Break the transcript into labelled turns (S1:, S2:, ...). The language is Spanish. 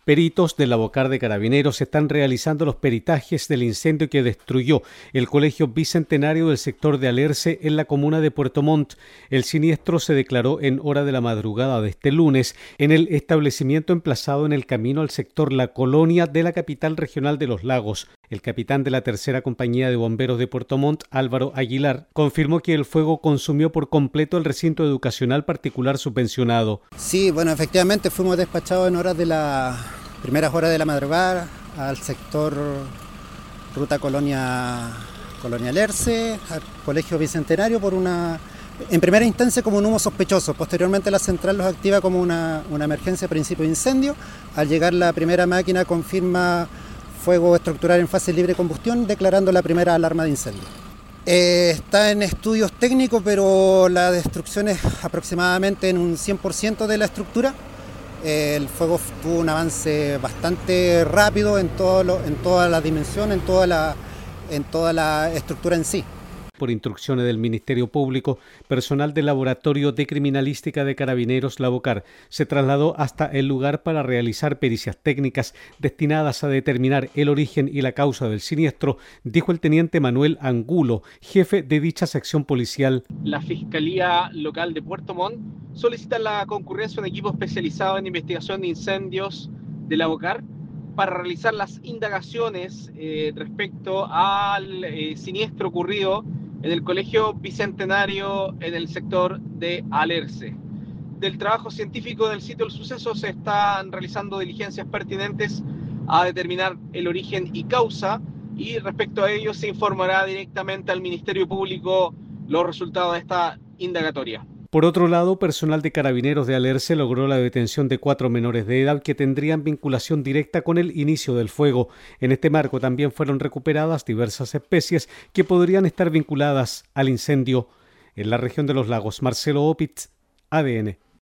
S1: Peritos del Lavocar de Carabineros están realizando los peritajes del incendio que destruyó el Colegio Bicentenario del sector de Alerce en la comuna de Puerto Montt. El siniestro se declaró en hora de la madrugada de este lunes en el establecimiento emplazado en el camino al sector La Colonia de la capital regional de Los Lagos. El capitán de la tercera compañía de bomberos de Puerto Montt, Álvaro Aguilar, confirmó que el fuego consumió por completo el recinto educacional particular subvencionado.
S2: Sí, bueno, efectivamente fuimos despachados en horas de las primeras horas de la madrugada al sector Ruta Colonia Alerce, al Colegio Bicentenario en primera instancia como un humo sospechoso. Posteriormente la central los activa como una emergencia a principio de incendio. Al llegar la primera máquina confirma fuego estructural en fase libre de combustión, declarando la primera alarma de incendio. Está en estudios técnicos, pero la destrucción es aproximadamente en un 100% de la estructura. El fuego tuvo un avance bastante rápido en toda la dimensión, en toda la estructura en sí.
S1: Por instrucciones del Ministerio Público, personal del Laboratorio de Criminalística de Carabineros Lavocar se trasladó hasta el lugar para realizar pericias técnicas destinadas a determinar el origen y la causa del siniestro, dijo el teniente Manuel Angulo, jefe de dicha sección policial.
S3: La Fiscalía Local de Puerto Montt solicita la concurrencia de un equipo especializado en investigación de incendios de Lavocar para realizar las indagaciones respecto al siniestro ocurrido en el Colegio Bicentenario en el sector de Alerce. Del trabajo científico del sitio del suceso se están realizando diligencias pertinentes a determinar el origen y causa, y respecto a ello se informará directamente al Ministerio Público los resultados de esta indagatoria.
S1: Por otro lado, personal de Carabineros de Alerce logró la detención de 4 menores de edad que tendrían vinculación directa con el inicio del fuego. En este marco también fueron recuperadas diversas especies que podrían estar vinculadas al incendio. En la región de Los Lagos, Marcelo Opitz, ADN.